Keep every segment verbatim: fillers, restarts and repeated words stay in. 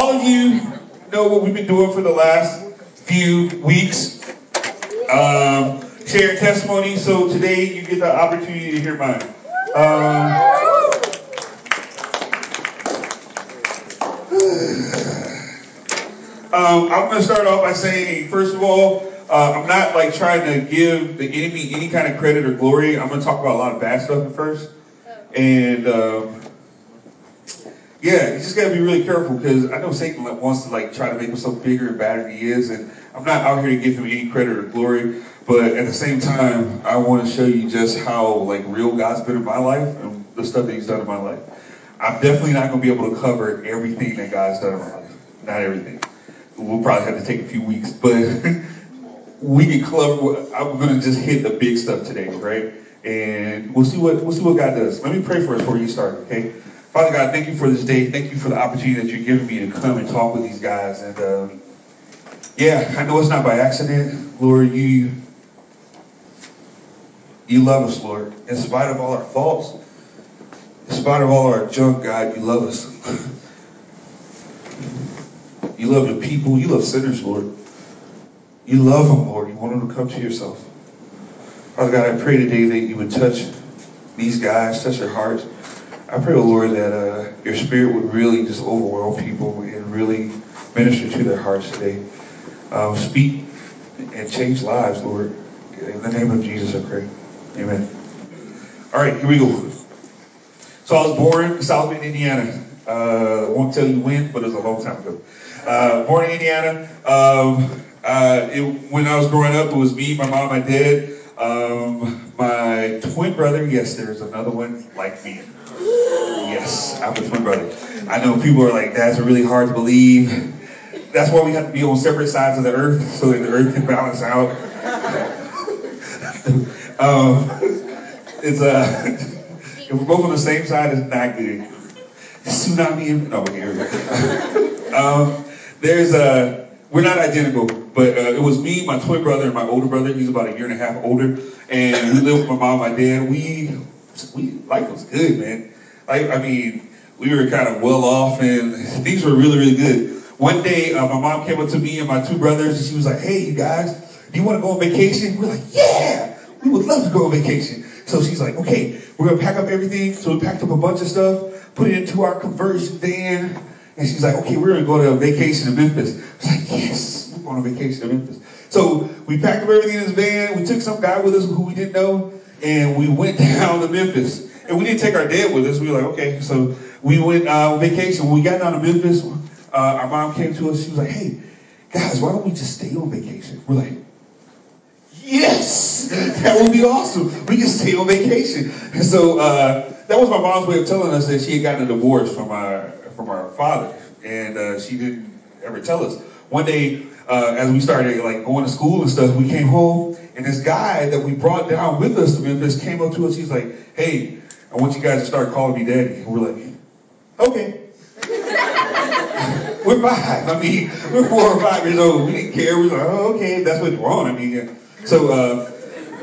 all of you know what we've been doing for the last few weeks. Um, sharing testimony. So today you get the opportunity to hear mine. Um, um, I'm going to start off by saying, first of all, uh, I'm not like trying to give the enemy any kind of credit or glory. I'm going to talk about a lot of bad stuff at first. And um, yeah, you just got to be really careful because I know Satan wants to like try to make himself bigger and badder than he is. And I'm not out here to give him any credit or glory. But at the same time, I want to show you just how like real God's been in my life and the stuff that he's done in my life. I'm definitely not going to be able to cover everything that God's done in my life. Not everything. We'll probably have to take a few weeks. But we can cover, I'm going to just hit the big stuff today, right? And we'll see what we'll see what God does. Let me pray for us before you start, okay? Father God, thank you for this day. Thank you for the opportunity that you're giving me to come and talk with these guys. And um, yeah, I know it's not by accident. Lord, you you love us, Lord. In spite of all our faults, in spite of all our junk, God, you love us. You love the people. You love sinners, Lord. You love them, Lord. You want them to come to yourself. Father God, I pray today that you would touch these guys, touch their hearts. I pray, oh Lord, that uh, your spirit would really just overwhelm people and really minister to their hearts today. Um, speak and change lives, Lord. In the name of Jesus, I pray. Amen. All right, here we go. So I was born in South Bend, Indiana. Uh, I won't tell you when, but it was a long time ago. Uh, born in Indiana. Um, uh, it, when I was growing up, it was me, my mom, my dad. Um, my twin brother, yes, there's another one like me. Yes, I have a twin brother. I know people are like, that's really hard to believe. That's why we have to be on separate sides of the earth so that the earth can balance out. um, it's uh, if we're both on the same side, it's not good. Tsunami. No, here we go. um, there's a. We're not identical, but uh, it was me, my twin brother, and my older brother. He's about a year and a half older, and we lived with my mom and my dad. We, we life was good, man. Like, I mean, we were kind of well off, and things were really, really good. One day, uh, my mom came up to me and my two brothers, and she was like, "Hey, you guys, do you want to go on vacation?" We're like, "Yeah, we would love to go on vacation." So she's like, "Okay, we're gonna pack up everything." So we packed up a bunch of stuff, put it into our conversion van. And she's like, "Okay, we're going to go to a vacation in Memphis." I was like, "Yes, we're going on vacation in Memphis." So we packed up everything in his van. We took some guy with us who we didn't know. And we went down to Memphis. And we didn't take our dad with us. We were like, okay. So we went uh, on vacation. When we got down to Memphis, uh, our mom came to us. She was like, "Hey, guys, why don't we just stay on vacation?" We're like, "Yes, that would be awesome. We can stay on vacation." And so uh, that was my mom's way of telling us that she had gotten a divorce from our from our father, and uh, she didn't ever tell us. One day, uh, as we started like going to school and stuff, we came home, and this guy that we brought down with us to Memphis came up to us. He's like, "Hey, I want you guys to start calling me daddy." And we're like, "Okay." We're five. I mean, we're four or five years old. We didn't care. We were like, "Oh, okay, that's what you want." I mean, yeah. So, uh,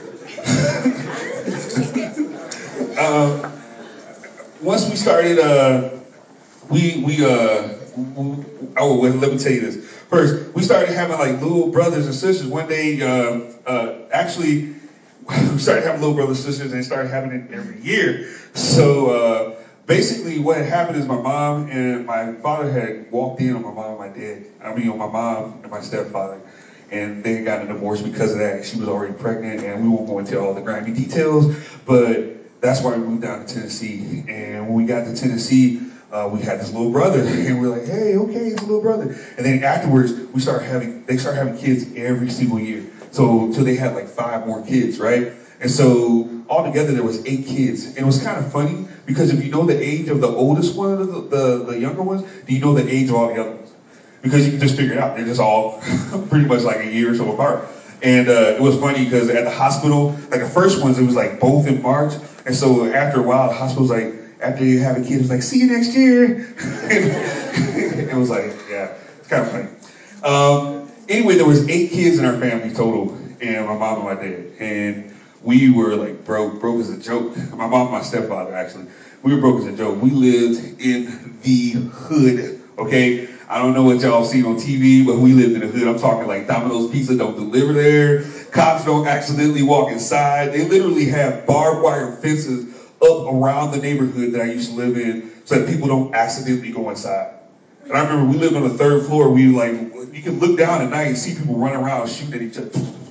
um, once we started, uh, we we uh, oh, well, let me tell you this. First, we started having like little brothers and sisters. One day, uh, uh, actually, we started having little brothers and sisters, and they started having it every year. So uh, basically, what had happened is my mom and my father had walked in on my mom and my dad. I mean, on my mom and my stepfather. And they got a divorce because of that. She was already pregnant, and we won't go into all the grimy details, but that's why we moved down to Tennessee. And when we got to Tennessee, uh, we had this little brother, and we we're like, "Hey, okay, it's a little brother." And then afterwards, we started having, they started having kids every single year. So until they had like five more kids, right? And so altogether there was eight kids. And it was kind of funny because if you know the age of the oldest one of the, the, the younger ones, do you know the age of all the other ones? Because you can just figure it out. They're just all pretty much like a year or so apart. And uh, it was funny because at the hospital, like the first ones, it was like both in March. And so after a while, the hospital was like, after you have a kid, it was like, "See you next year." It was like, yeah, it's kind of funny. Um, anyway, there was eight kids in our family total, and my mom and my dad. And we were like broke, broke as a joke. My mom and my stepfather, actually. We were broke as a joke. We lived in the hood, okay? I don't know what y'all seen on T V, but we lived in the hood. I'm talking like Domino's Pizza don't deliver there. Cops don't accidentally walk inside. They literally have barbed wire fences up around the neighborhood that I used to live in so that people don't accidentally go inside. And I remember we lived on the third floor. We like, you can look down at night and see people running around shooting at each other.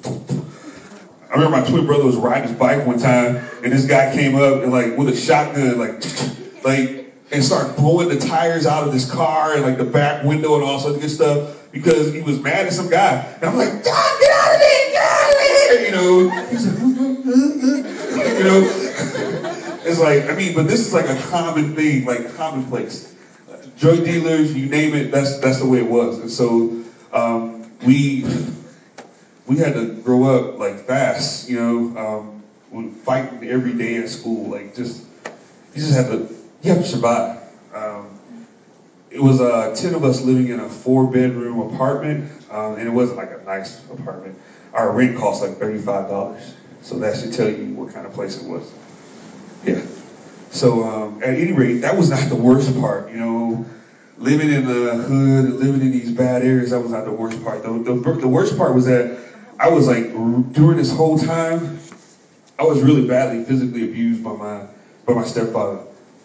I remember my twin brother was riding his bike one time, and this guy came up and like with a shotgun, like, like, and started blowing the tires out of this car and like the back window and all sorts of good stuff because he was mad at some guy. And I'm like, John, get out of there, get out of there, you know. He's like, you know. It's like, I mean, but this is like a common thing, like commonplace. Drug dealers, you name it, that's that's the way it was. And so um, we we had to grow up like fast, you know, um, fighting every day at school, like just you just have to you have to survive. Um, it was uh, ten of us living in a four bedroom apartment, um, and it wasn't like a nice apartment. Our rent cost like thirty-five dollars, so that should tell you what kind of place it was. Yeah. So um, at any rate, that was not the worst part, you know. Living in the hood and living in these bad areas, that was not the worst part. The, the, the worst part was that I was like, during this whole time, I was really badly physically abused by my by my stepfather.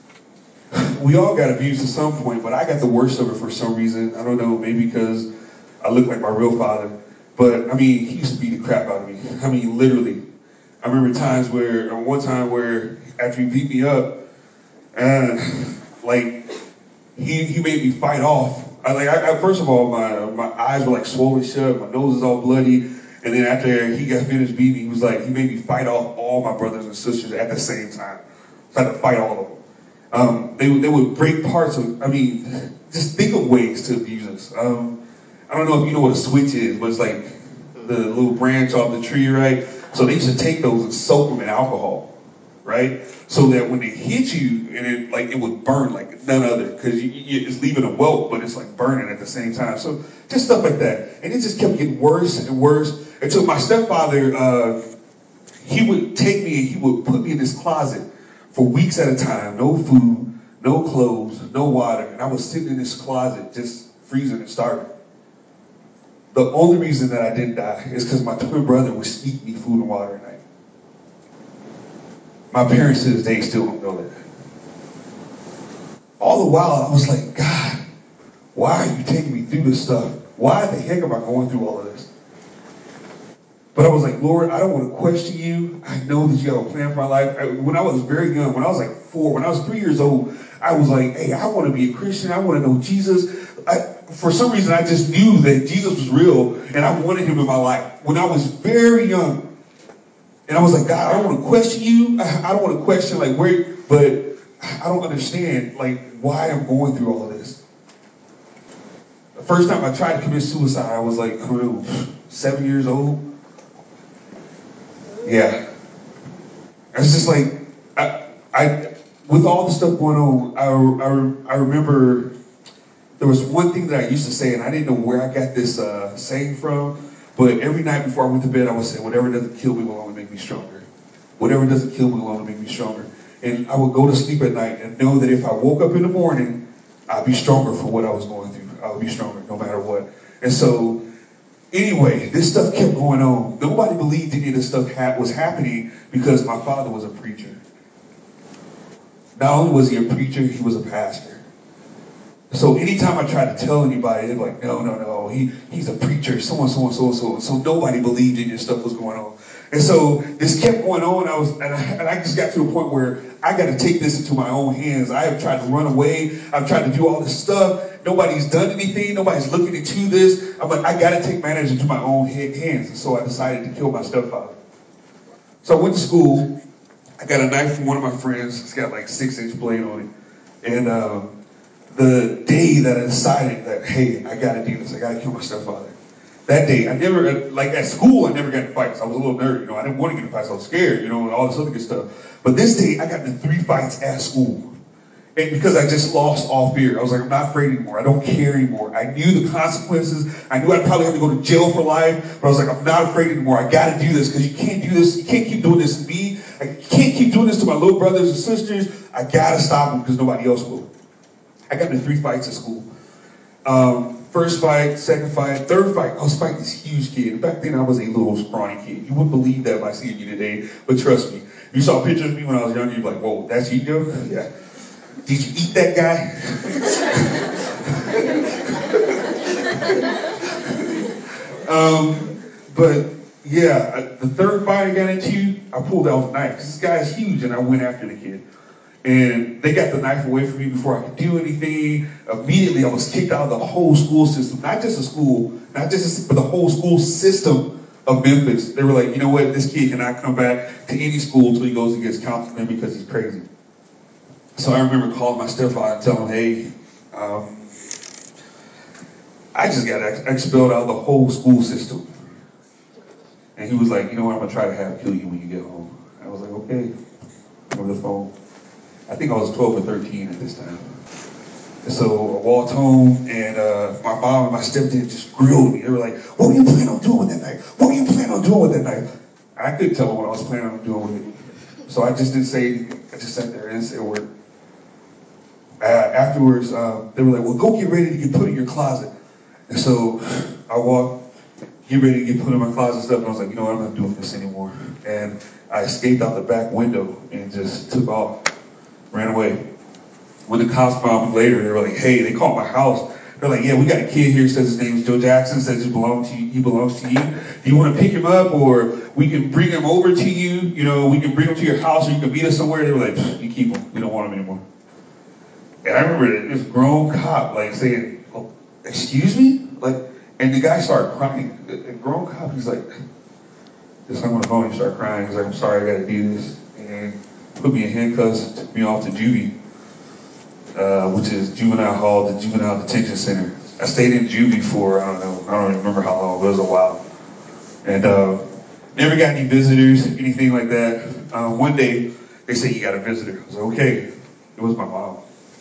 We all got abused at some point, but I got the worst of it for some reason. I don't know, maybe because I look like my real father. But I mean, he used to beat the crap out of me. I mean, literally. I remember times where, or one time where after he beat me up, uh, like, he he made me fight off. I, like, I, I, first of all, my my eyes were like swollen shut, my nose is all bloody, and then after he got finished beating me, he was like, he made me fight off all my brothers and sisters at the same time. I had to fight all of them. Um, they they would break parts of. I mean, just think of ways to abuse us. Um, I don't know if you know what a switch is, but it's like the little branch off the tree, right? So they used to take those and soak them in alcohol, right? So that when they hit you, and it like it would burn like none other, because you, you, it's leaving a welt, but it's like burning at the same time. So just stuff like that, and it just kept getting worse and worse until my stepfather, uh, he would take me and he would put me in this closet for weeks at a time, no food, no clothes, no water, and I was sitting in this closet just freezing and starving. The only reason that I didn't die is because my twin brother would sneak me food and water at night. My parents to this day still don't know that. All the while, I was like, God, why are you taking me through this stuff? Why the heck am I going through all of this? But I was like, Lord, I don't want to question you. I know that you have a plan for my life. I, when I was very young, when I was like four, when I was three years old, I was like, hey, I want to be a Christian. I want to know Jesus. I, for some reason, I just knew that Jesus was real, and I wanted him in my life when I was very young. And I was like, God, I don't want to question you. I, I don't want to question, like, where, but I don't understand, like, why I'm going through all of this. The first time I tried to commit suicide, I was like, I don't know, seven years old. Yeah. It's just like, I, I, with all the stuff going on, I, I, I remember there was one thing that I used to say, and I didn't know where I got this uh, saying from, but every night before I went to bed, I would say, whatever doesn't kill me will only make me stronger. Whatever doesn't kill me will only make me stronger. And I would go to sleep at night and know that if I woke up in the morning, I'd be stronger for what I was going through. I would be stronger no matter what. And so, anyway, this stuff kept going on. Nobody believed any of this stuff ha- was happening because my father was a preacher. Not only was he a preacher, he was a pastor. So anytime I tried to tell anybody, they'd be like, no, no, no, he, he's a preacher, so and so and so and so. So nobody believed any of this stuff was going on. And so this kept going on, I was, and I, and I just got to a point where I got to take this into my own hands. I have tried to run away. I've tried to do all this stuff. Nobody's done anything. Nobody's looking into this. I'm like, I got to take matters into my own hands. And so I decided to kill my stepfather. So I went to school. I got a knife from one of my friends. It's got like six inch blade on it. And um, the day that I decided that, hey, I got to do this. I got to kill my stepfather. That day, I never, like at school, I never got in fights. I was a little nerdy, you know. I didn't want to get in fights. I was scared, you know, and all this other good stuff. But this day, I got into three fights at school. And because I just lost all fear. I was like, I'm not afraid anymore. I don't care anymore. I knew the consequences. I knew I'd probably have to go to jail for life. But I was like, I'm not afraid anymore. I got to do this because you can't do this. You can't keep doing this to me. I can't keep doing this to my little brothers and sisters. I got to stop them because nobody else will. I got into three fights at school. Um, first fight, second fight, third fight, I was fighting this huge kid. Back then I was a little scrawny kid. You wouldn't believe that by seeing me today, but trust me. If you saw pictures of me when I was younger, you'd be like, whoa, that's you, Joe? Yeah. Did you eat that guy? um, but yeah, I, the third fight I got into, I pulled out the knife. This guy's huge, and I went after the kid. And they got the knife away from me before I could do anything. Immediately, I was kicked out of the whole school system. Not just the school, not just but the whole school system of Memphis. They were like, you know what? This kid cannot come back to any school until he goes and gets counseling because he's crazy. So I remember calling my stepfather and telling him, hey, um, I just got ex- expelled out of the whole school system. And he was like, you know what? I'm going to try to have kill you when you get home. I was like, okay. On the phone. I think I was twelve or thirteen at this time. And so I walked home, and uh, my mom and my stepdad just grilled me. They were like, what were you planning on doing with that knife? What were you planning on doing with that knife? I couldn't tell them what I was planning on doing with it. So I just didn't say anything. I just sat there and didn't say a word. Uh, afterwards, uh, they were like, well, go get ready to get put in your closet. And so I walked, get ready to get put in my closet and stuff, and I was like, you know what, I'm not doing this anymore. And I escaped out the back window and just took off. Ran away. When the cops found me later, they were like, hey, they called my house. They're like, yeah, we got a kid here, says his name is Joe Jackson, says he belongs to you, he belongs to you. Do you want to pick him up, or we can bring him over to you? You know, we can bring him to your house, or you can meet us somewhere. They were like, you keep him. We don't want him anymore. And I remember this grown cop, like, saying, oh, excuse me? Like, and the guy started crying. The grown cop, he's like, just hung on the phone, he started crying. He's like, I'm sorry, I got to do this. And put me in handcuffs, took me off to juvie, uh, which is juvenile hall, the juvenile detention center. I stayed in juvie for, I don't know, I don't even remember how long, but it was a while. And uh, never got any visitors, anything like that. Uh, one day, they said, you got a visitor. I was like, okay. It was my mom.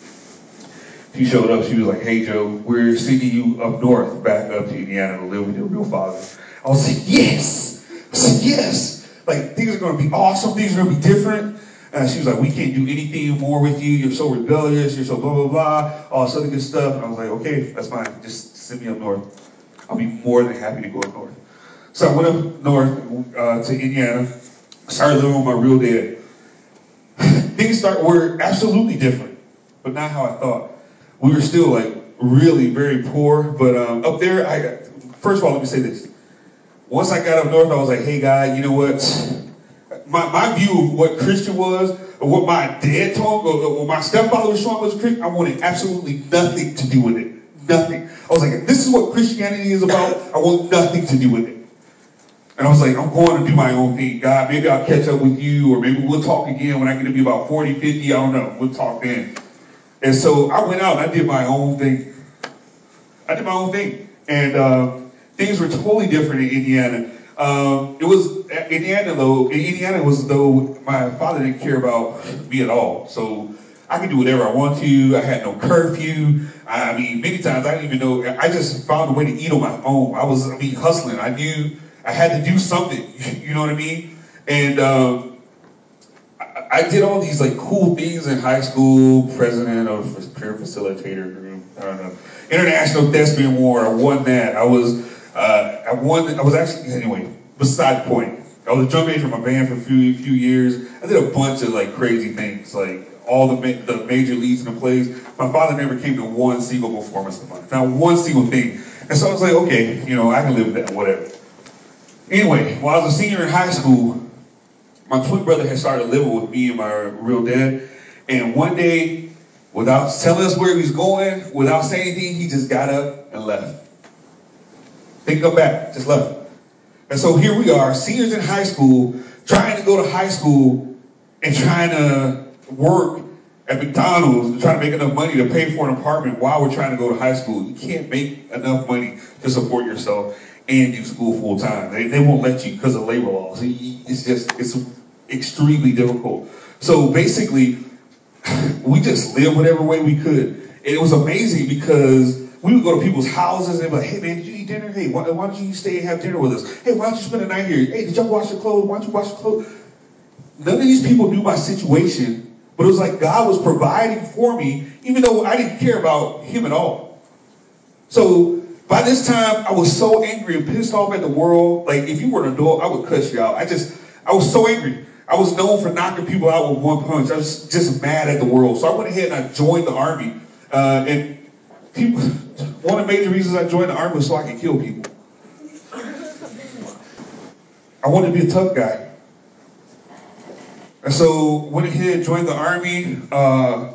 She showed up, she was like, hey Joe, we're sending you up north, back up to Indiana to live with your real father. I was like, yes! I said, yes! Like, things are going to be awesome, things are going to be different. And she was like, we can't do anything more with you. You're so rebellious. You're so blah, blah, blah. All this other good stuff. And I was like, okay, that's fine. Just send me up north. I'll be more than happy to go up north. So I went up north uh, to Indiana. Started living with my real dad. Things start were absolutely different, but not how I thought. We were still like really very poor. But um, up there, I first of all, let me say this. Once I got up north, I was like, hey, God, you know what? My, my view of what Christian was, or what my dad told me, or what my stepfather was showing was Christian, I wanted absolutely nothing to do with it. Nothing. I was like, if this is what Christianity is about, I want nothing to do with it. And I was like, I'm going to do my own thing. God, maybe I'll catch up with you, or maybe we'll talk again when I get to be about forty, fifty, I don't know. We'll talk then. And so I went out and I did my own thing. I did my own thing. And uh, things were totally different in Indiana. Um, it was Indiana though. In Indiana was though my father didn't care about me at all. So I could do whatever I want to. I had no curfew. I mean, many times I didn't even know. I just found a way to eat on my own. I was, I mean, hustling. I knew I had to do something. You know what I mean? And um, I, I did all these like cool things in high school. President of peer facilitator group. I don't know. International Thespian Award. I won that. I was. Uh, I won, I was actually, anyway, beside the point. I was a drum major in my band for a few, few years. I did a bunch of like crazy things, like all the ma- the major leads in the plays. My father never came to one single performance of mine, not one single thing. And so I was like, okay, you know, I can live with that, whatever. Anyway, while I was a senior in high school, my twin brother had started living with me and my real dad. And one day, without telling us where he was going, without saying anything, he just got up and left. Didn't come back, just left. And so here we are, seniors in high school, trying to go to high school and trying to work at McDonald's and trying to make enough money to pay for an apartment while we're trying to go to high school. You can't make enough money to support yourself and do school full time. They, they won't let you because of labor laws. It's just, it's extremely difficult. So basically, we just lived whatever way we could. And it was amazing because we would go to people's houses and be like, hey man, did you eat dinner? Hey, why, why don't you stay and have dinner with us? Hey, why don't you spend the night here? Hey, did y'all wash your clothes? Why don't you wash your clothes? None of these people knew my situation, but it was like God was providing for me, even though I didn't care about him at all. So by this time, I was so angry and pissed off at the world. Like, if you were an adult, I would cuss you out. I just, I was so angry. I was known for knocking people out with one punch. I was just mad at the world. So I went ahead and I joined the army. Uh, and people, one of the major reasons I joined the army was so I could kill people. I wanted to be a tough guy. And so went ahead, joined the army. Uh,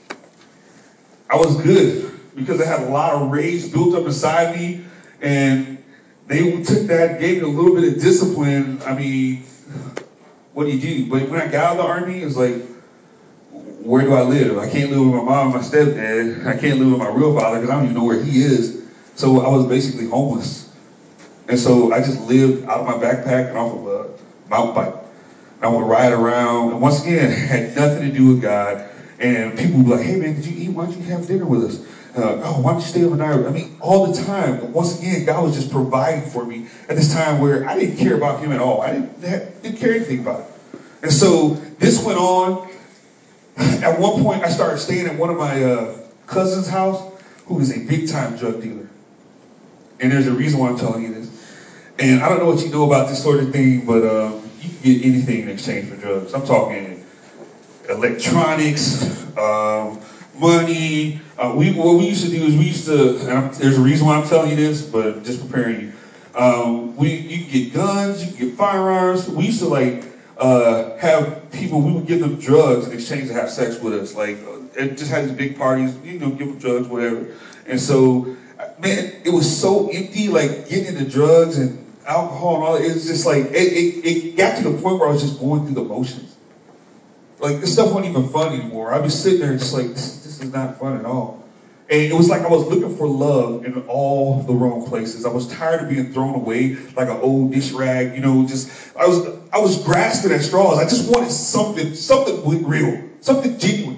I was good because I had a lot of rage built up inside me, and they took that, gave me a little bit of discipline. I mean, what do you do? But when I got out of the army, it was like, where do I live? I can't live with my mom and my stepdad. I can't live with my real father because I don't even know where he is. So I was basically homeless. And so I just lived out of my backpack and off of a mountain bike. I would ride around, and once again, it had nothing to do with God. And people would be like, hey man, did you eat? Why don't you have dinner with us? Uh, oh, why don't you stay overnight? I mean, all the time. Once again, God was just providing for me at this time where I didn't care about him at all. I didn't, didn't care anything about it. And so this went on. At one point, I started staying at one of my uh, cousin's house, who is a big-time drug dealer. And there's a reason why I'm telling you this. And I don't know what you know about this sort of thing, but um, you can get anything in exchange for drugs. I'm talking electronics, um, money. Uh, we what we used to do is we used to. And I'm, there's a reason why I'm telling you this, but just preparing you. Um, we you can get guns, you can get firearms. We used to like uh, have people. We would give them drugs in exchange to have sex with us. Like uh, it just had these big parties. You know, give them drugs, whatever. And so, man, it was so empty. Like getting into drugs and alcohol and all that. It was just like it, it. It got to the point where I was just going through the motions. Like, this stuff wasn't even fun anymore. I'd be sitting there just like, this, this is not fun at all. And it was like I was looking for love in all the wrong places. I was tired of being thrown away like an old dish rag, you know, just, I was I was grasping at straws. I just wanted something, something real, something genuine.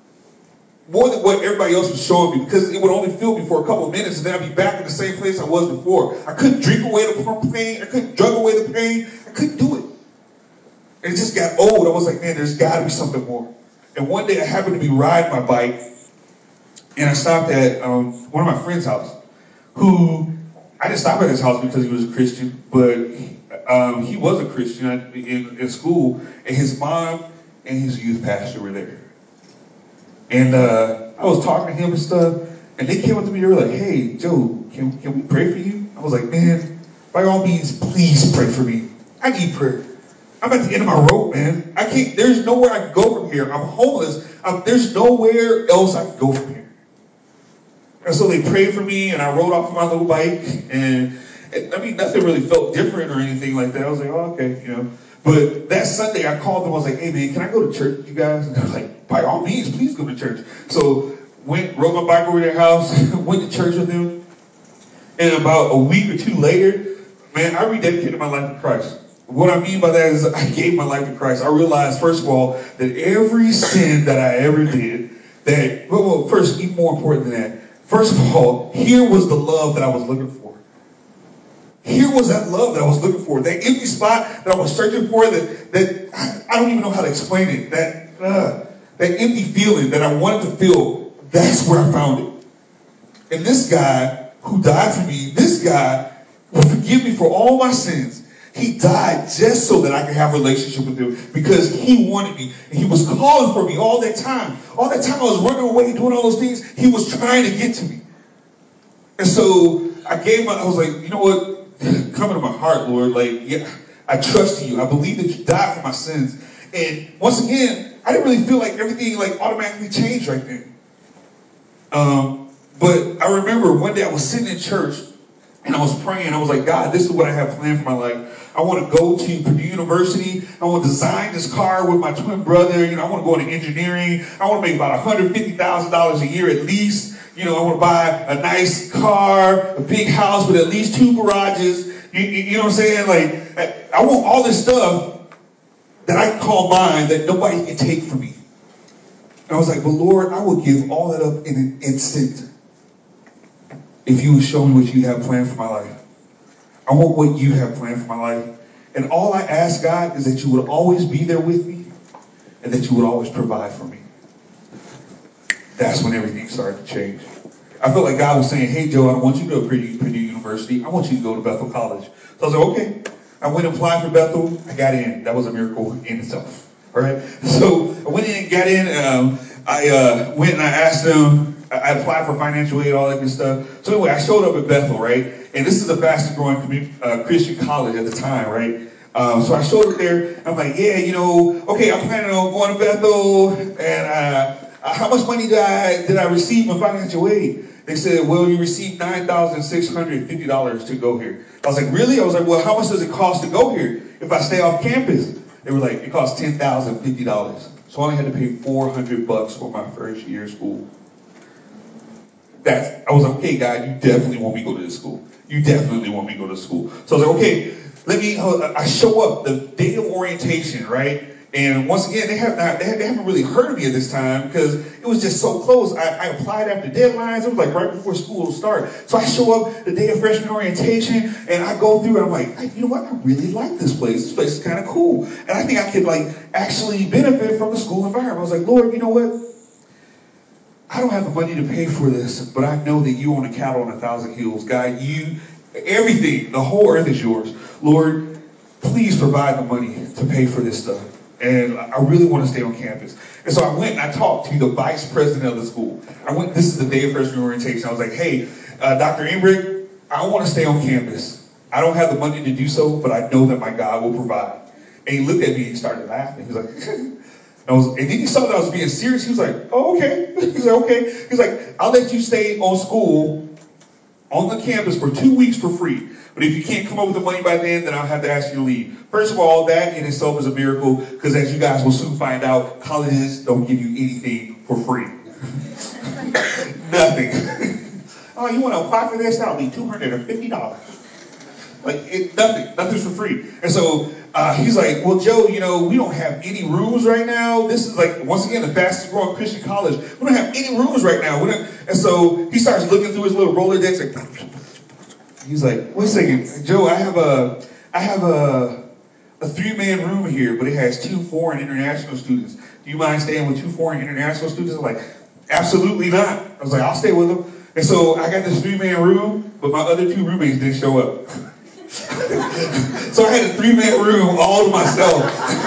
More than what everybody else was showing me, because it would only fill me for a couple of minutes and then I'd be back in the same place I was before. I couldn't drink away the pain. I couldn't drug away the pain. I couldn't do it. And it just got old. I was like, man, there's got to be something more. And one day I happened to be riding my bike, and I stopped at um, one of my friend's house, who, I didn't stop at his house because he was a Christian, but um, he was a Christian in, in school, and his mom and his youth pastor were there. And uh, I was talking to him and stuff, and they came up to me, they were like, hey, Joe, can, can we pray for you? I was like, man, by all means, please pray for me. I need prayer. I'm at the end of my rope, man. I can't, there's nowhere I can go from here. I'm homeless. I'm, there's nowhere else I can go from here. And so they prayed for me, and I rode off my little bike, and, and I mean, nothing really felt different or anything like that. I was like, oh, okay, you know. But that Sunday, I called them. I was like, hey, man, can I go to church with you guys? And they're like, by all means, please go to church. So went, rode my bike over to their house, went to church with them. And about a week or two later, man, I rededicated my life to Christ. What I mean by that is I gave my life to Christ. I realized, first of all, that every sin that I ever did, that, well, first, even more important than that, first of all, here was the love that I was looking for. Here was that love that I was looking for. That empty spot that I was searching for, that, that I don't even know how to explain it. That, uh, that empty feeling that I wanted to feel, that's where I found it. And this guy who died for me, this guy will forgive me for all my sins. He died just so that I could have a relationship with him, because he wanted me. And he was calling for me all that time. All that time I was running away, doing all those things, he was trying to get to me. And so I gave my, I was like, you know what? Come into my heart, Lord. Like, yeah, I trust you. I believe that you died for my sins. And once again, I didn't really feel like everything like automatically changed right then. Um, but I remember one day I was sitting in church, and I was praying. I was like, God, this is what I have planned for my life. I want to go to Purdue University. I want to design this car with my twin brother. You know, I want to go into engineering. I want to make about one hundred fifty thousand dollars a year at least. You know, I want to buy a nice car, a big house with at least two garages. You, you, you know what I'm saying? Like, I, I want all this stuff that I call mine that nobody can take from me. And I was like, but Lord, I will give all that up in an instant if you would show me what you have planned for my life. I want what you have planned for my life. And all I ask, God, is that you would always be there with me and that you would always provide for me. That's when everything started to change. I I felt like God was saying, hey, Joe, I don't want you to go to Purdue, Purdue University. I want you to go to Bethel College. So I was like, okay. I went and applied for Bethel. I got in. That was a miracle in itself. All right. So I went in, got in. Um, I uh, went and I asked them. I applied for financial aid, all that good stuff. So anyway, I showed up at Bethel, right? And this is the fastest growing community, uh, Christian college at the time, right? Um, so I showed up there. I'm like, yeah, you know, okay, I'm planning on going to Bethel. And uh, uh, how much money did I did I receive in financial aid? They said, well, you received nine thousand six hundred fifty dollars to go here. I was like, really? I was like, well, how much does it cost to go here if I stay off campus? They were like, it costs ten thousand fifty dollars. So I only had to pay four hundred bucks for my first year of school. That's, I was like, okay, God, you definitely want me to go to this school. You definitely want me to go to school. So I was like, okay, let me, I show up the day of orientation, right? And once again, they have not, they haven't really heard of me at this time because it was just so close. I, I applied after deadlines. It was like right before school started. So I show up the day of freshman orientation and I go through and I'm like, hey, you know what? I really like this place. This place is kind of cool. And I think I could like actually benefit from the school environment. I was like, Lord, you know what? I don't have the money to pay for this, but I know that you own a cattle on a thousand hills. God, you, everything, the whole earth is yours. Lord, please provide the money to pay for this stuff. And I really want to stay on campus. And so I went and I talked to the vice president of the school. I went, this is the day of freshman orientation. I was like, hey, uh, Doctor Embrick, I want to stay on campus. I don't have the money to do so, but I know that my God will provide. And he looked at me and he started laughing. He was like, I was, and then he saw that I was being serious. He was like, oh, okay. He's like, okay. He's like, I'll let you stay on school on the campus for two weeks for free. But if you can't come up with the money by then, then I'll have to ask you to leave. First of all, that in itself is a miracle because as you guys will soon find out, colleges don't give you anything for free. Nothing. Oh, you want to apply for this? That'll be two hundred fifty dollars. Like, it, nothing. Nothing's for free. And so uh, he's like, well, Joe, you know, we don't have any rooms right now. This is like, once again, the fastest growing Christian college. We don't have any rooms right now. We don't. And so he starts looking through his little Rolodex. Like, he's like, wait a second, Joe, I have a, I have a, a three-man room here, but it has two foreign international students. Do you mind staying with two foreign international students? I'm like, absolutely not. I was like, I'll stay with them. And so I got this three-man room, but my other two roommates didn't show up. So I had a three-man room all to myself.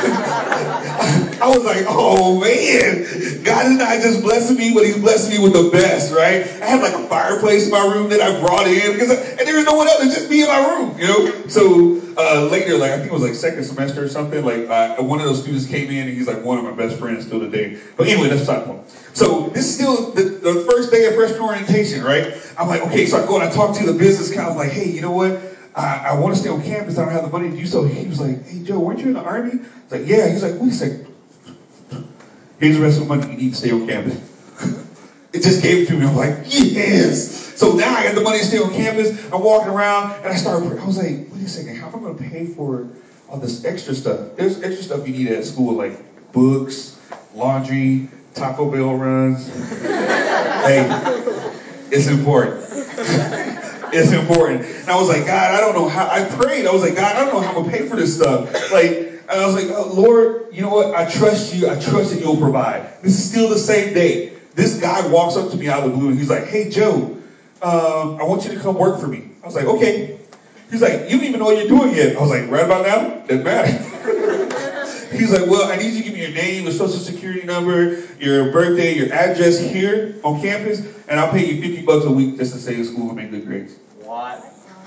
I was like, oh man, God is not just blessing me, but he's blessing me with the best, right? I had like a fireplace in my room that I brought in because I, and there was no one else, it's just me in my room, you know? So uh, later, like I think it was like second semester or something, like uh, one of those students came in and he's like one of my best friends still today. But anyway, that's the point. So this is still the, the first day of freshman orientation, right? I'm like, okay, so I go and I talk to the business guy. I'm like, hey, you know what? I, I want to stay on campus. I don't have the money to do so. He was like, hey, Joe, weren't you in the Army? I was like, yeah. He was like, wait a second. Here's the rest of the money. You need to stay on campus. It just gave it to me. I'm like, yes. So now I got the money to stay on campus. I'm walking around and I started, I was like, wait a second. How am I going to pay for all this extra stuff? There's extra stuff you need at school, like books, laundry, Taco Bell runs. Hey, it's important. It's important. And I was like, God, I don't know how. I prayed. I was like, God, I don't know how I'm going to pay for this stuff. Like, and I was like, oh, Lord, you know what? I trust you. I trust that you'll provide. This is still the same day. This guy walks up to me out of the blue and he's like, hey, Joe, um, I want you to come work for me. I was like, okay. He's like, you don't even know what you're doing yet. I was like, right about now? Doesn't matter. He's like, well, I need you to give me your name, your social security number, your birthday, your address here on campus, and I'll pay you fifty bucks a week just to stay in school and make good grades. What?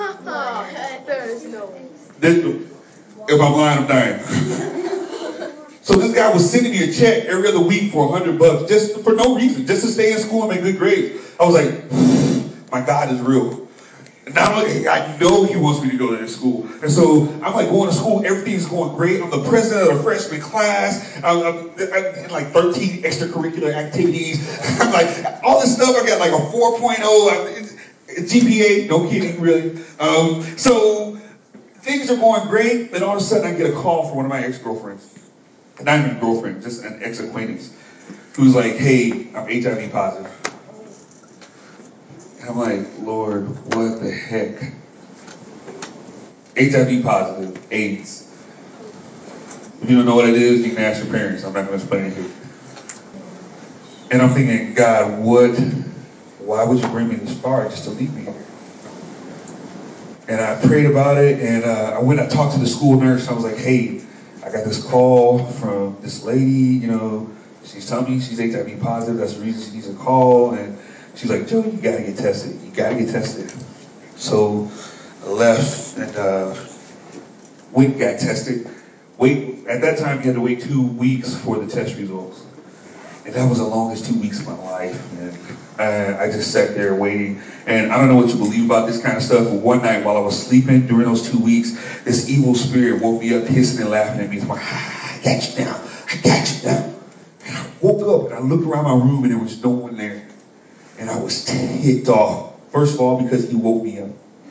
There is no. This, if I'm lying, I'm dying. So this guy was sending me a check every other week for a hundred bucks, just for no reason, just to stay in school and make good grades. I was like, my God is real. Not only, I know he wants me to go to this school. And so I'm like going to school, everything's going great. I'm the president of the freshman class. I'm, I'm, I'm in like thirteen extracurricular activities. I'm like, all this stuff, I got like a four point oh G P A, no kidding, really. Um, so things are going great, then all of a sudden I get a call from one of my ex-girlfriends. Not even a girlfriend, just an ex-acquaintance, who's like, hey, I'm H I V positive. And I'm like, Lord, what the heck? H I V positive, AIDS. If you don't know what it is, you can ask your parents. I'm not going to explain it here. And I'm thinking, God, what, why would you bring me this far just to leave me here? And I prayed about it, and uh, I went, I talked to the school nurse, and I was like, hey, I got this call from this lady, you know, she's telling me she's H I V positive, that's the reason she needs a call, and she's like, Joe, you gotta get tested, you gotta get tested. So I left, and uh, went and got tested. Wait, at that time, you had to wait two weeks for the test results. And that was the longest two weeks of my life. And I, I just sat there waiting. And I don't know what you believe about this kind of stuff, but one night while I was sleeping during those two weeks, this evil spirit woke me up hissing and laughing at me. It's like, ah, I got you now. I got you now. And I woke up and I looked around my room and there was no one there. And I was ticked off. First of all, because he woke me up.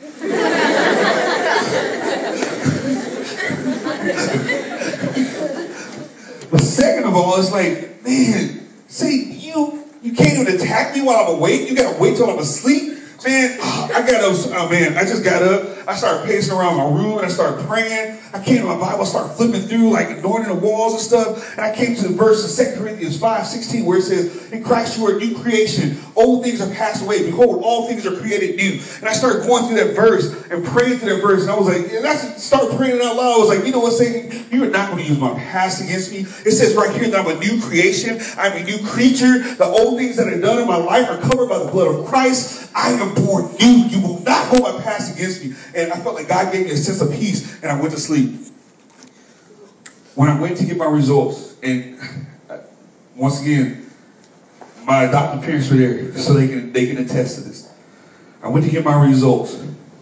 But second of all, it's like, man, see, you you can't even attack me while I'm awake. You gotta wait till I'm asleep. Man, I got up, oh man, I just got up. I started pacing around my room and I started praying. I came to my Bible, started flipping through, like ignoring the walls and stuff. And I came to the verse in Second Corinthians five sixteen where it says, in Christ you are a new creation. Old things are passed away. Behold, all things are created new. And I started going through that verse and praying through that verse. And I was like, and I started praying it out loud. I was like, you know what, Satan? You are not going to use my past against me. It says right here that I'm a new creation. I'm a new creature. The old things that I've done in my life are covered by the blood of Christ. I am born new. You will not hold my past against me. And I felt like God gave me a sense of peace, and I went to sleep. When I went to get my results, and once again, my adopted parents were there, so they can they can attest to this. I went to get my results,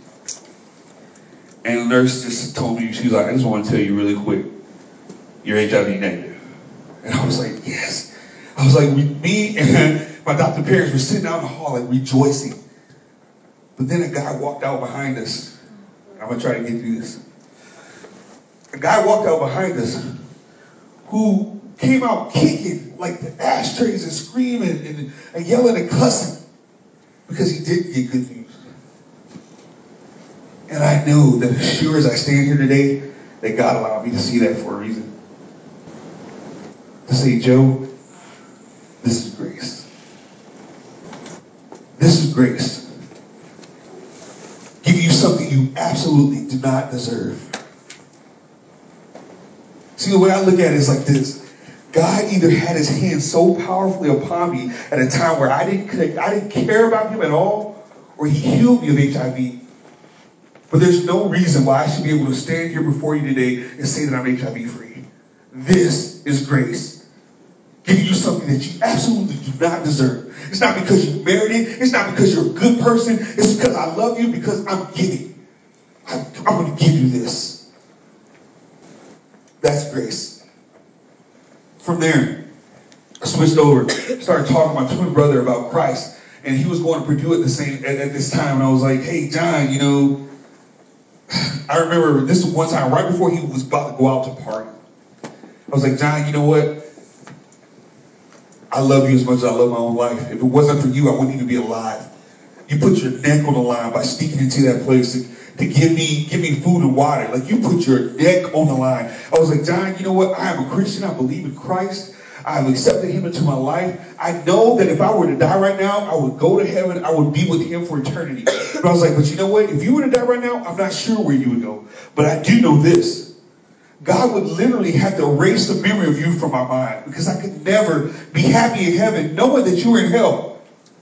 and the nurse just told me, she was like, I just want to tell you really quick, you're H I V negative. And I was like, yes. I was like, me and my adopted parents were sitting out in the hall, like rejoicing. But then a guy walked out behind us. I'm going to try to get through this. A guy walked out behind us who came out kicking like the ashtrays and screaming and, and yelling and cussing because he didn't get good news. And I know that as sure as I stand here today, that God allowed me to see that for a reason. To say, Joe, this is grace. This is grace. Give you something you absolutely do not deserve. See, the way I look at it is like this. God either had his hand so powerfully upon me at a time where I didn't, I didn't care about him at all, or he healed me of H I V. But there's no reason why I should be able to stand here before you today and say that I'm H I V free. This is grace. Giving you something that you absolutely do not deserve. It's not because you merited it. It's not because you're a good person. It's because I love you, because I'm giving. I'm, I'm going to give you this. That's grace. From there, I switched over, started talking to my twin brother about Christ. And he was going to Purdue at the same at, at this time. And I was like, hey, John, you know, I remember this one time right before he was about to go out to party. I was like, John, you know what? I love you as much as I love my own life. If it wasn't for you, I wouldn't even be alive. You put your neck on the line by sneaking into that place to, to give me give me food and water. Like, you put your neck on the line. I was like, John, you know what? I am a Christian. I believe in Christ. I have accepted him into my life. I know that if I were to die right now, I would go to heaven. I would be with him for eternity. But I was like, but you know what? If you were to die right now, I'm not sure where you would go. But I do know this. God would literally have to erase the memory of you from my mind, because I could never be happy in heaven knowing that you were in hell.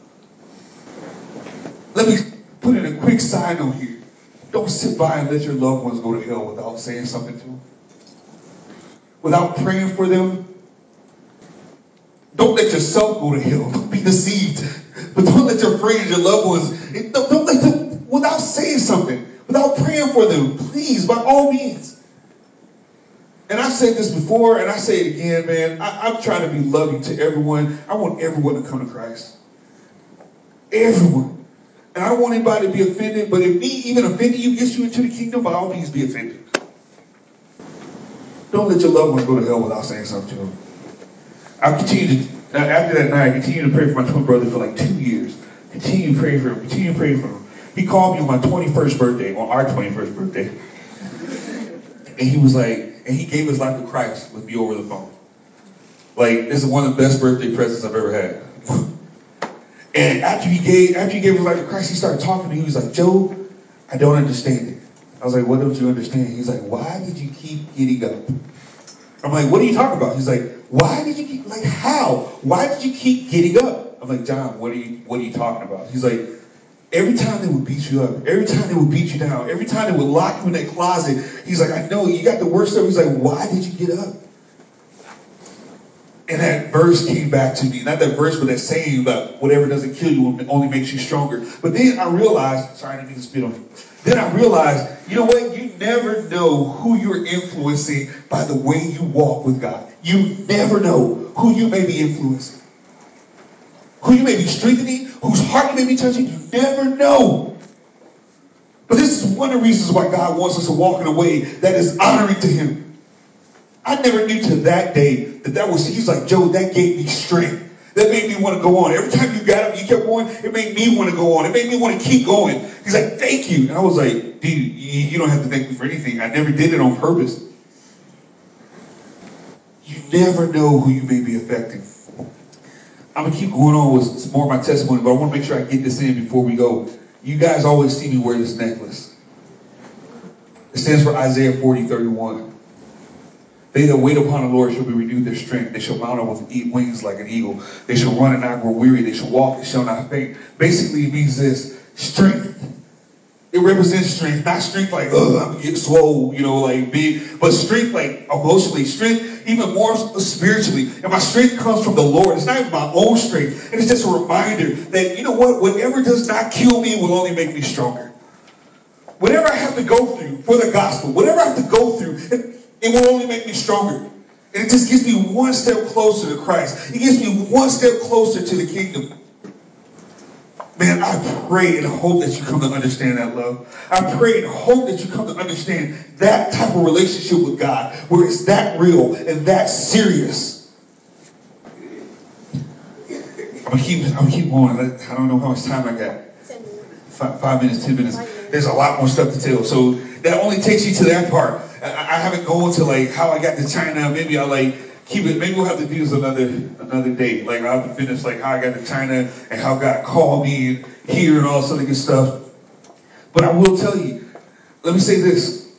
Let me put in a quick side note here. Don't sit by and let your loved ones go to hell without saying something to them. Without praying for them. Don't let yourself go to hell. Don't be deceived. But don't let your friends, your loved ones, don't, don't let them, without saying something, without praying for them, please, by all means. And I've said this before, and I say it again, man. I, I'm trying to be loving to everyone. I want everyone to come to Christ. Everyone. And I don't want anybody to be offended, but if me even offending you gets you into the kingdom, by all means be offended. Don't let your loved ones go to hell without saying something to them. I continued to, after that night, I continued to pray for my twin brother for like two years. Continue to pray for him. Continue to pray for him. He called me on my twenty-first birthday, on our twenty-first birthday. And he was like, and he gave his life to Christ with me over the phone. Like, this is one of the best birthday presents I've ever had. And after he gave, after he gave his life to Christ, he started talking to me. He was like, Joe, I don't understand it. I was like, what don't you understand? He's like, why did you keep getting up? I'm like, what are you talking about? He's like, why did you keep, like, how? Why did you keep getting up? I'm like, John, what are you, what are you talking about? He's like, every time they would beat you up, every time they would beat you down, every time they would lock you in that closet, he's like, I know, you got the worst stuff. He's like, why did you get up? And that verse came back to me. Not that verse, but that saying about whatever doesn't kill you only makes you stronger. But then I realized, sorry, I didn't mean to spit on you. Then I realized, you know what? You never know who you're influencing by the way you walk with God. You never know who you may be influencing. Who you may be strengthening, whose heart you may be touching. You never know. But this is one of the reasons why God wants us to walk in a way that is honoring to Him. I never knew to that day that that was, he's like, Joe, that gave me strength. That made me want to go on. Every time you got up, you kept going, it made me want to go on. It made me want to keep going. He's like, thank you. And I was like, dude, you, you don't have to thank me for anything. I never did it on purpose. You never know who you may be affecting. I'm going to keep going on with some more of my testimony, but I want to make sure I get this in before we go. You guys always see me wear this necklace. It stands for Isaiah forty thirty-one. They that wait upon the Lord shall be renewed their strength. They shall mount up with wings like an eagle. They shall run and not grow weary. They shall walk and shall not faint. Basically, it means this: strength. It represents strength, not strength like, oh, I'm getting swole, you know, like big, but strength like emotionally, strength even more spiritually. And my strength comes from the Lord. It's not even my own strength. And it's just a reminder that, you know what, whatever does not kill me will only make me stronger. Whatever I have to go through for the gospel, whatever I have to go through, it, it will only make me stronger. And it just gets me one step closer to Christ. It gets me one step closer to the kingdom. Man, I pray and hope that you come to understand that love. I pray and hope that you come to understand that type of relationship with God, where it's that real and that serious. I'm gonna keep, I'm gonna keep going. I don't know how much time I got. Five, five minutes, ten minutes. There's a lot more stuff to tell. So that only takes you to that part. I, I haven't gone to like how I got to China. Maybe I'll like keep it. Maybe we'll have to do this another another day. Like I'll have to finish like how I got to China and how God called me and here and all this other good stuff. But I will tell you, let me say this.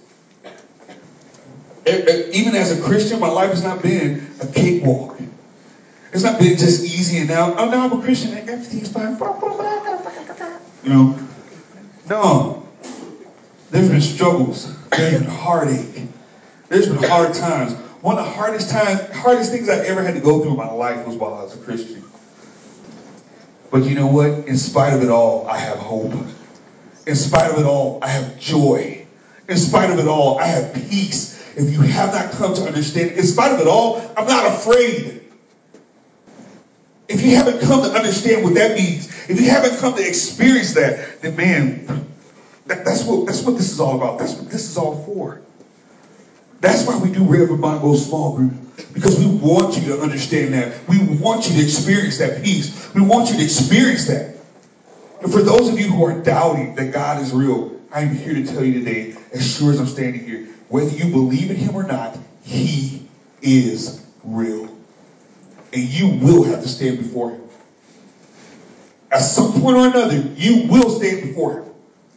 Even as a Christian, my life has not been a cakewalk. It's not been just easy and now, oh, now I'm a Christian and everything's fine. You know? No. There's been struggles. There's been heartache. There's been hard times. One of the hardest times, hardest things I ever had to go through in my life was while I was a Christian. But you know what? In spite of it all, I have hope. In spite of it all, I have joy. In spite of it all, I have peace. If you have not come to understand, in spite of it all, I'm not afraid. If you haven't come to understand what that means, if you haven't come to experience that, then man, that, that's what that's what this is all about. That's what this is all for. That's why we do Reverend Bongo's small group. Because we want you to understand that. We want you to experience that peace. We want you to experience that. And for those of you who are doubting that God is real, I am here to tell you today, as sure as I'm standing here, whether you believe in Him or not, He is real. And you will have to stand before Him. At some point or another, you will stand before Him.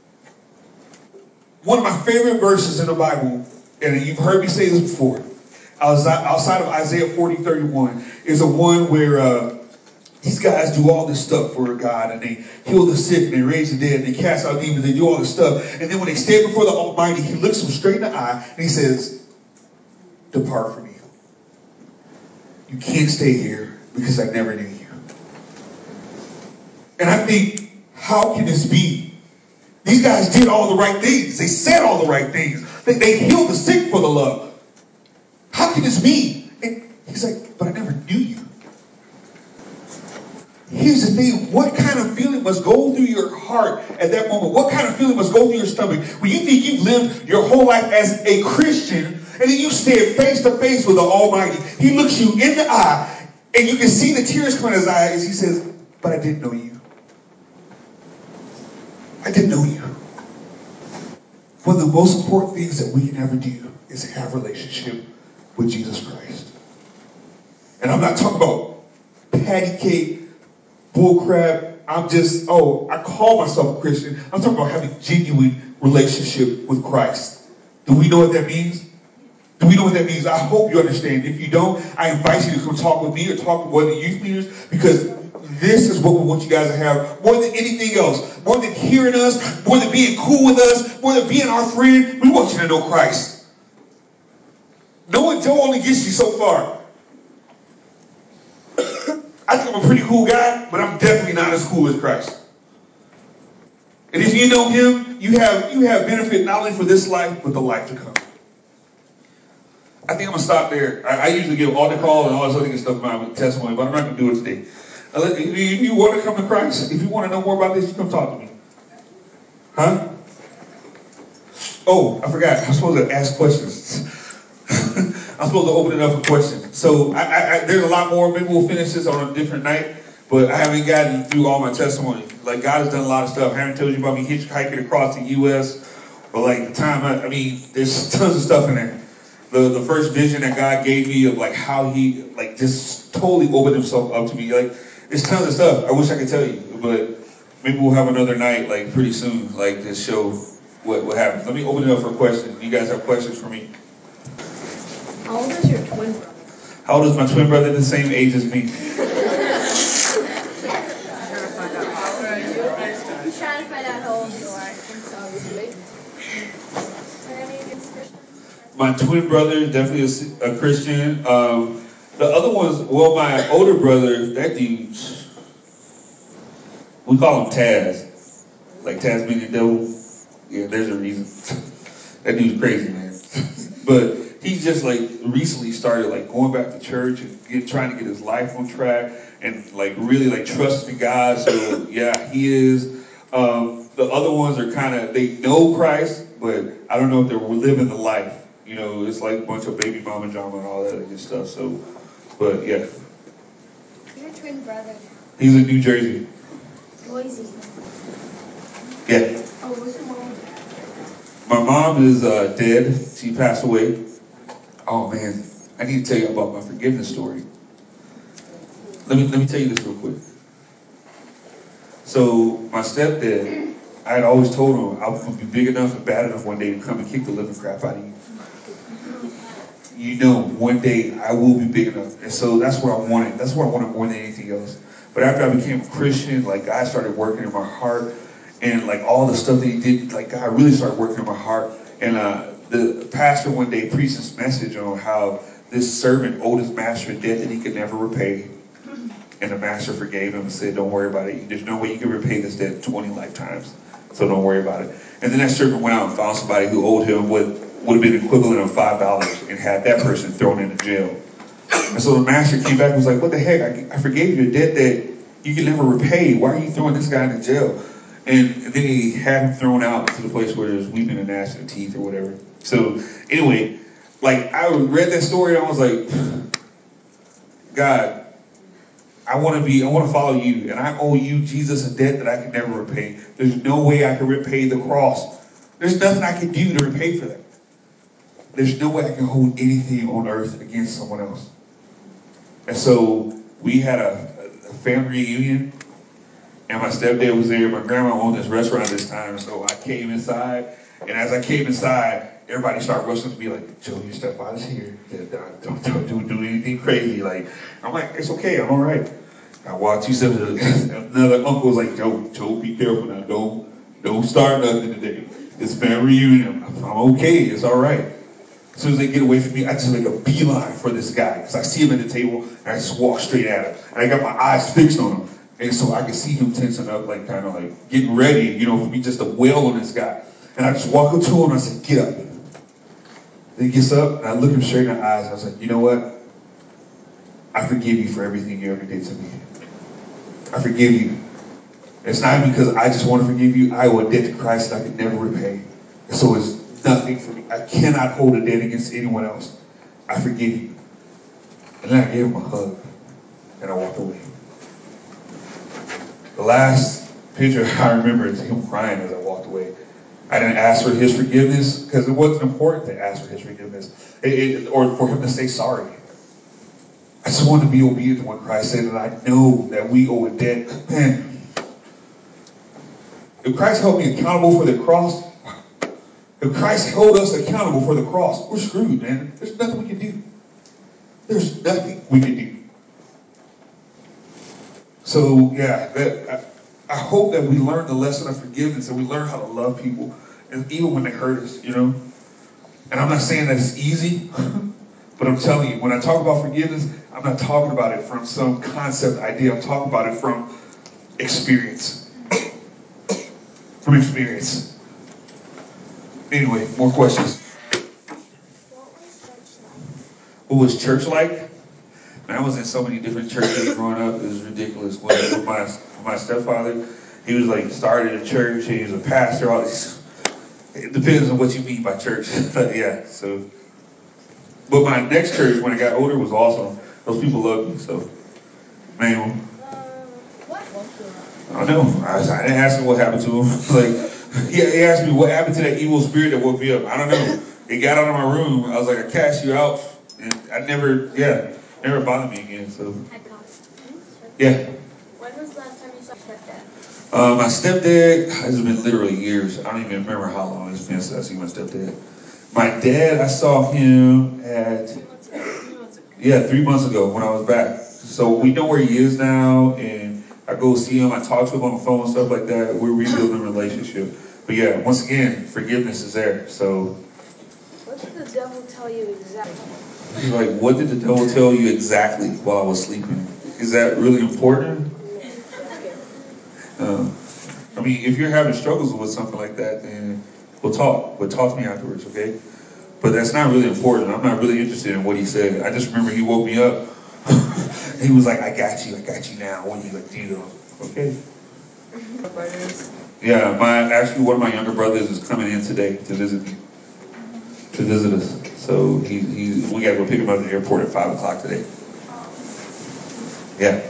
One of my favorite verses in the Bible, and you've heard me say this before, outside of Isaiah forty thirty-one, is a one where uh, these guys do all this stuff for God, and they heal the sick, and they raise the dead, and they cast out demons, they do all this stuff. And then when they stand before the Almighty, He looks them straight in the eye, and He says, depart from me. You can't stay here because I never knew you. And I think, how can this be? These guys did all the right things. They said all the right things. They, they healed the sick for the love. How can this be? And He's like, but I never knew you. Here's the thing. What kind of feeling must go through your heart at that moment? What kind of feeling must go through your stomach when you think you've lived your whole life as a Christian, and then you stand face to face with the Almighty? He looks you in the eye, and you can see the tears come in His eyes. He says, but I didn't know you. I didn't know you. One of the most important things that we can ever do is have a relationship with Jesus Christ. And I'm not talking about patty cake, bullcrap, I'm just, oh, I call myself a Christian. I'm talking about having genuine relationship with Christ. Do we know what that means? Do we know what that means? I hope you understand. If you don't, I invite you to come talk with me or talk with one of the youth leaders, because this is what we want you guys to have more than anything else. More than hearing us, more than being cool with us, more than being our friend. We want you to know Christ. Knowing Joe only gets you so far. I think I'm a pretty cool guy, but I'm definitely not as cool as Christ. And if you know him, you have you have benefit not only for this life, but the life to come. I think I'm going to stop there. I, I usually give all the call and all this other good stuff in my testimony, but I'm not going to do it today. If you, if you want to come to Christ, if you want to know more about this, you come talk to me. Huh? Oh, I forgot. I'm supposed to ask questions. I'm supposed to open it up for questions. So I, I, I, there's a lot more. Maybe we'll finish this on a different night. But I haven't gotten through all my testimony. Like, God has done a lot of stuff. I haven't told you about me hitchhiking across the U S But like the time, I, I mean, there's tons of stuff in there. The the first vision that God gave me of like how he like just totally opened himself up to me. Like, it's tons of stuff. I wish I could tell you, but maybe we'll have another night like pretty soon, like to show what what happens. Let me open it up for questions. You guys have questions for me? How old is your twin brother? How old is my twin brother? The same age as me. He's trying to find out how old you are, obviously. My twin brother is definitely a, a Christian. Um, the other ones, well, my older brother, that dude, we call him Taz. Like Tasmanian Devil. Yeah, there's a reason. That dude's crazy, man. But he's just like recently started like going back to church and get, trying to get his life on track and like really like trusting God. So yeah, he is. Um, the other ones are kind of, they know Christ, but I don't know if they're living the life. You know, it's like a bunch of baby mama drama and all that good stuff. So, but yeah. Your twin brother. He's in New Jersey. Boise. Yeah. Oh, what's your mom? My mom is uh, dead. She passed away. Oh man, I need to tell you about my forgiveness story. Let me let me tell you this real quick. So my stepdad, I had always told him I was going to be big enough and bad enough one day to come and kick the living crap out of you. You know, one day I will be big enough. And so that's what I wanted. That's what I wanted more than anything else. But after I became a Christian, like God started working in my heart. And like all the stuff that he did, like God really started working in my heart. And uh, the pastor one day preached this message on how this servant owed his master a debt that he could never repay. And the master forgave him and said, don't worry about it. There's no way you can repay this debt twenty lifetimes. So don't worry about it. And then that servant went out and found somebody who owed him what would have been equivalent of five dollars and had that person thrown into jail. And so the master came back and was like, what the heck? I, I forgave you a debt that you can never repay. Why are you throwing this guy into jail? And then he had him thrown out to the place where there's weeping and gnashing of teeth or whatever. So anyway, like I read that story and I was like, God, I want to be, I want to follow you, and I owe you, Jesus, a debt that I can never repay. There's no way I can repay the cross. There's nothing I can do to repay for that. There's no way I can hold anything on earth against someone else. And so we had a, a family reunion, and my stepdad was there. My grandma owned this restaurant at this time, so I came inside, and as I came inside, everybody started rushing to be like, Joe, your stepfather's here. Don't, don't, don't do, do anything crazy. Like, I'm like, it's okay, I'm all right. I walked two steps, another uncle was like, Joe, Joe, be careful now. Don't, don't start nothing today. It's family reunion. I'm, I'm okay, it's all right. As soon as they get away from me, I just make a beeline for this guy. Because I see him at the table, and I just walk straight at him. And I got my eyes fixed on him. And so I can see him tensing up, like kind of like getting ready, you know, for me just to wail on this guy. And I just walk up to him and I said, get up. Then he gets up and I look him straight in the eyes. I was like, you know what? I forgive you for everything you ever did to me. I forgive you. It's not because I just want to forgive you. I owe a debt to Christ that I could never repay. And so it's nothing for me. I cannot hold a debt against anyone else. I forgive you. And then I gave him a hug and I walked away. The last picture I remember is him crying as I walked away. I didn't ask for his forgiveness because it wasn't important to ask for his forgiveness it, it, or for him to say sorry. I just wanted to be obedient to what Christ said, and I know that we owe a debt. Man, If Christ held me accountable for the cross, if Christ held us accountable for the cross, we're screwed, man. There's nothing we can do. There's nothing we can do. So, yeah, that, I, I hope that we learn the lesson of forgiveness and we learn how to love people, and even when they hurt us, you know. And I'm not saying that it's easy, but I'm telling you, when I talk about forgiveness, I'm not talking about it from some concept idea. I'm talking about it from experience. From experience. Anyway, more questions. What was church like? Man, I was in so many different churches growing up. It was ridiculous. With, with my with my stepfather, he was like started a church. He was a pastor. All this. It depends on what you mean by church. But yeah, so. But my next church, when I got older, was awesome. Those people loved me. So, man. What? I don't know. I, I didn't ask him what happened to him. Like, he, he asked me what happened to that evil spirit that woke me up. I don't know. It got out of my room. I was like, I cast you out. And I never, yeah, never bothered me again. So, yeah. When was the last time you saw your stepdad? Uh, my stepdad, it's been literally years. I don't even remember how long it's been since I seen my stepdad. My dad, I saw him at, yeah, three months ago when I was back. So we know where he is now, and I go see him. I talk to him on the phone and stuff like that. We're rebuilding a relationship. But yeah, once again, forgiveness is there. So. What did the devil tell you exactly? He's like, what did the devil tell you exactly while I was sleeping? Is that really important? Uh, I mean, if you're having struggles with something like that, then we'll talk. But talk to me afterwards, okay? But that's not really important. I'm not really interested in what he said. I just remember he woke me up. He was like, I got you. I got you now. What are you going to do? Okay. Yeah, my actually one of my younger brothers is coming in today to visit me. To visit us. So he, he we got to go pick him up at the airport at five o'clock today. Yeah.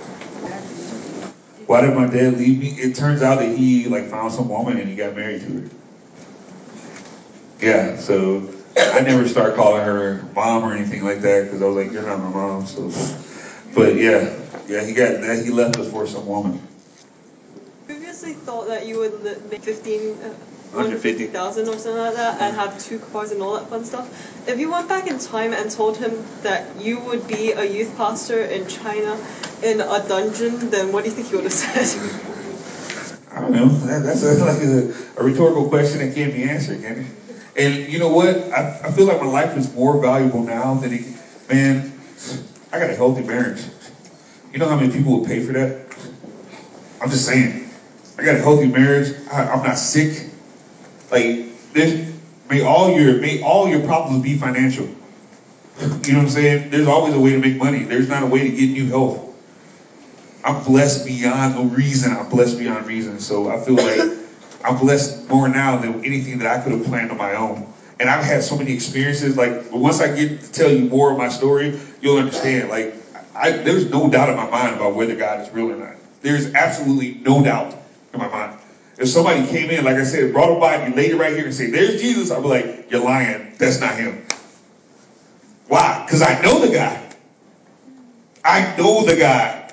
Why did my dad leave me? It turns out that he like found some woman and he got married to her. Yeah, so I never start calling her mom or anything like that because I was like, you're not my mom. So, but yeah, yeah, he got that. He left us for some woman. Previously thought that you would make fifteen. Uh, one hundred fifty thousand or something like that, and have two cars and all that fun stuff. If you went back in time and told him that you would be a youth pastor in China in a dungeon, then what do you think he would have said? I don't know. That, that's a, like a, a rhetorical question that can't be answered, can it? And you know what? I, I feel like my life is more valuable now than it. Man, I got a healthy marriage. You know how many people would pay for that? I'm just saying. I got a healthy marriage. I, I'm not sick. Like this, may all your may all your problems be financial. You know what I'm saying? There's always a way to make money. There's not a way to get you health. I'm blessed beyond the reason. I'm blessed beyond reason. So I feel like I'm blessed more now than anything that I could have planned on my own. And I've had so many experiences. Like once I get to tell you more of my story, you'll understand. Like I, there's no doubt in my mind about whether God is real or not. There's absolutely no doubt in my mind. If somebody came in, like I said, brought a body, laid it right here and said, there's Jesus, I'd be like, you're lying. That's not him. Why? Because I know the guy. I know the guy.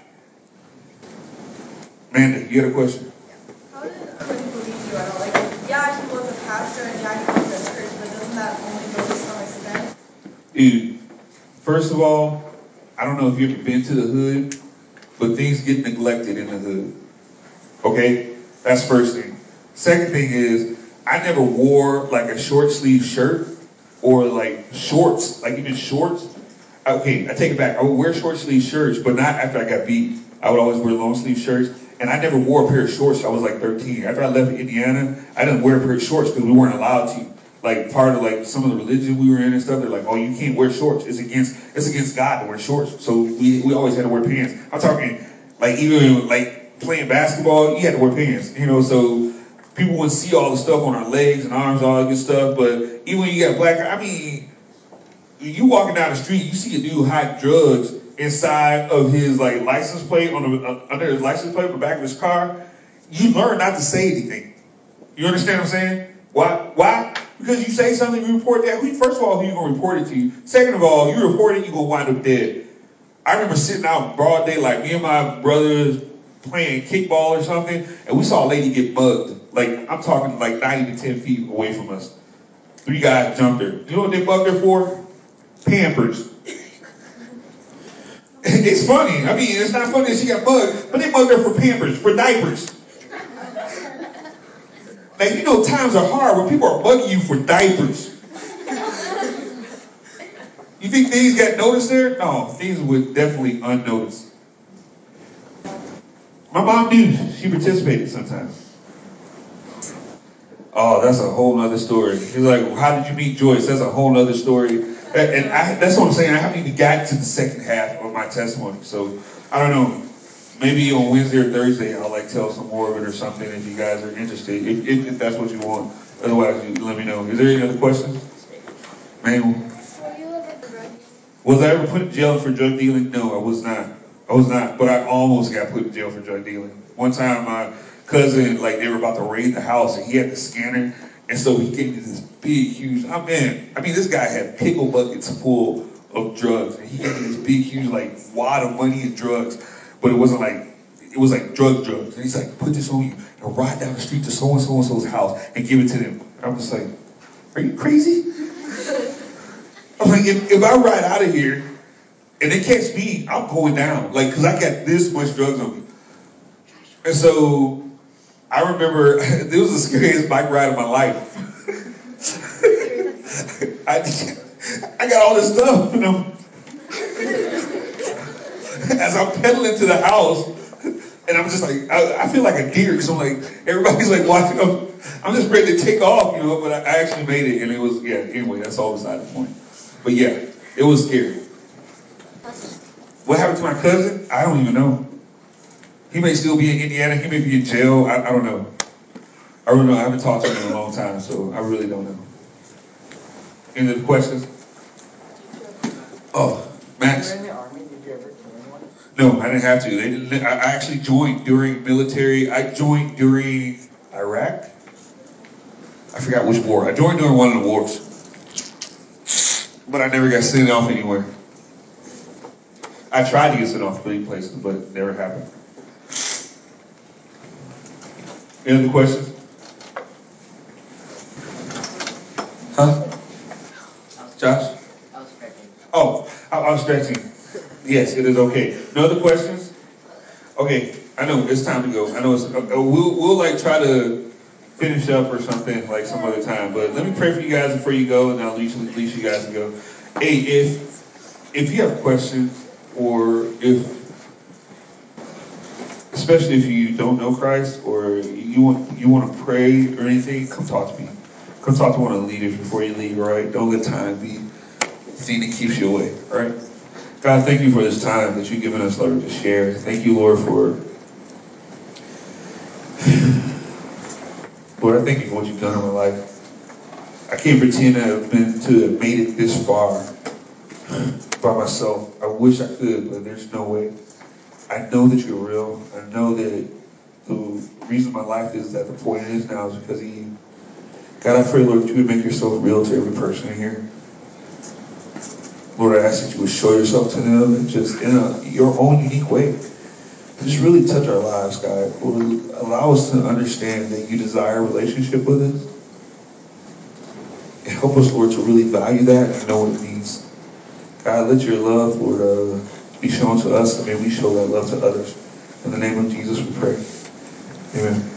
Amanda, you had a question? How did anybody believe you at all? Like, yeah, he was a pastor and yeah, he was a church, but doesn't that only go to some extent? Dude, first of all, I don't know if you've ever been to the hood, but things get neglected in the hood. Okay? That's first thing. Second thing is, I never wore like a short sleeve shirt or like shorts, like even shorts. Okay, I take it back. I would wear short sleeve shirts, but not after I got beat. I would always wear long sleeve shirts, and I never wore a pair of shorts till I was like thirteen. After I left Indiana, I didn't wear a pair of shorts because we weren't allowed to. Like part of like some of the religion we were in and stuff, they're like, oh, you can't wear shorts. It's against it's against God to wear shorts. So we we always had to wear pants. I'm talking like even like playing basketball, you had to wear pants, you know, so people would see all the stuff on our legs and arms, all that good stuff, but even when you got black, I mean, you walking down the street, you see a dude hide drugs inside of his, like, license plate, on the uh, under his license plate on the back of his car, you learn not to say anything. You understand what I'm saying? Why? Why? Because you say something, you report that. Who, first of all, who you going to report it to? Second of all, you report it, you're going to wind up dead. I remember sitting out broad daylight, me and my brothers, playing kickball or something, and we saw a lady get mugged. Like, I'm talking like not even ten feet away from us. Three guys jumped her. You know what they mugged her for? Pampers. It's funny. I mean, it's not funny that she got mugged, but they mugged her for Pampers, for diapers. Like, you know, times are hard when people are mugging you for diapers. You think things got noticed there? No, things were definitely unnoticed. My mom knew. She participated sometimes. Oh, that's a whole nother story. She's like, well, how did you meet Joyce? That's a whole nother story. And I, that's what I'm saying. I haven't even gotten to the second half of my testimony. So, I don't know. Maybe on Wednesday or Thursday, I'll like tell some more of it or something if you guys are interested. If, if, if that's what you want. Otherwise, you let me know. Is there any other questions? Man. Was I ever put in jail for drug dealing? No, I was not. I was not. But I almost got put in jail for drug dealing. One time, my cousin, like, they were about to raid the house, and he had the scanner. And so he gave me this big, huge, oh man, I mean, this guy had pickle buckets full of drugs. And he gave me this big, huge, like, wad of money and drugs. But it wasn't like, it was like drug drugs. And he's like, put this on you and ride down the street to so-and-so and so's house and give it to them. I'm just like, are you crazy? I'm like, if, if I ride out of here and they catch me, I'm going down. Like, because I got this much drugs on me. And so I remember, it was the scariest bike ride of my life. I, I got all this stuff, you know. As I'm pedaling to the house, and I'm just like, I, I feel like a deer, because I'm like, everybody's like watching. I'm, I'm just ready to take off, you know, but I, I actually made it, and it was, yeah, anyway, that's all beside the point. But yeah, it was scary. What happened to my cousin? I don't even know. He may still be in Indiana. He may be in jail. I, I don't know. I don't know. I haven't talked to him in a long time, so I really don't know. Any other questions? Oh, Max? Were you in the army? Did you ever join one? No, I didn't have to. They didn't, I actually joined during military. I joined during Iraq. I forgot which war. I joined during one of the wars. But I never got sent off anywhere. I tried to get sent off three places, but it never happened. Any other questions? Huh? Josh? I was stretching. Oh, I, I was stretching. Yes, it is okay. No other questions? Okay, I know it's time to go. I know it's. Uh, we'll we'll like try to finish up or something like some other time. But let me pray for you guys before you go, and I'll leave you, leave you guys to go. Hey, if if you have questions, or if especially if you don't know Christ, or you want you want to pray or anything, come talk to me. Come talk to one of the leaders before you leave. All right? Don't let time be the thing that keeps you away. All right? God, thank you for this time that you've given us, Lord, to share. Thank you, Lord, for Lord, I thank you for what you've done in my life. I can't pretend I have been to have made it this far by myself. I wish I could, but there's no way. I know that you're real. I know that the reason my life is at the point it is now is because of you. God, I pray, Lord, that you would make yourself real to every person in here. Lord, I ask that you would show yourself to them and just in a, your own unique way. Just really touch our lives, God. Lord, allow us to understand that you desire a relationship with us. And help us, Lord, to really value that and know what it means. God, let your love, Lord, uh, be shown to us, and may we show that love to others. In the name of Jesus we pray. Amen.